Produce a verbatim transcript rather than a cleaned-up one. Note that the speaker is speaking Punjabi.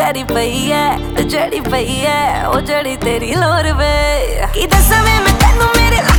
ਪੈਰੀ ਪਈ ਐ ਤੇ ਜਿਹੜੀ ਪਈ ਐ ਉਹ ਜਿਹੜੀ ਤੇਰੀ ਲੋਰ ਵੇ। ਕੀ ਦੱਸਾਂ ਵੇ ਮੈਂ ਤੈਨੂੰ ਮੇਰੇ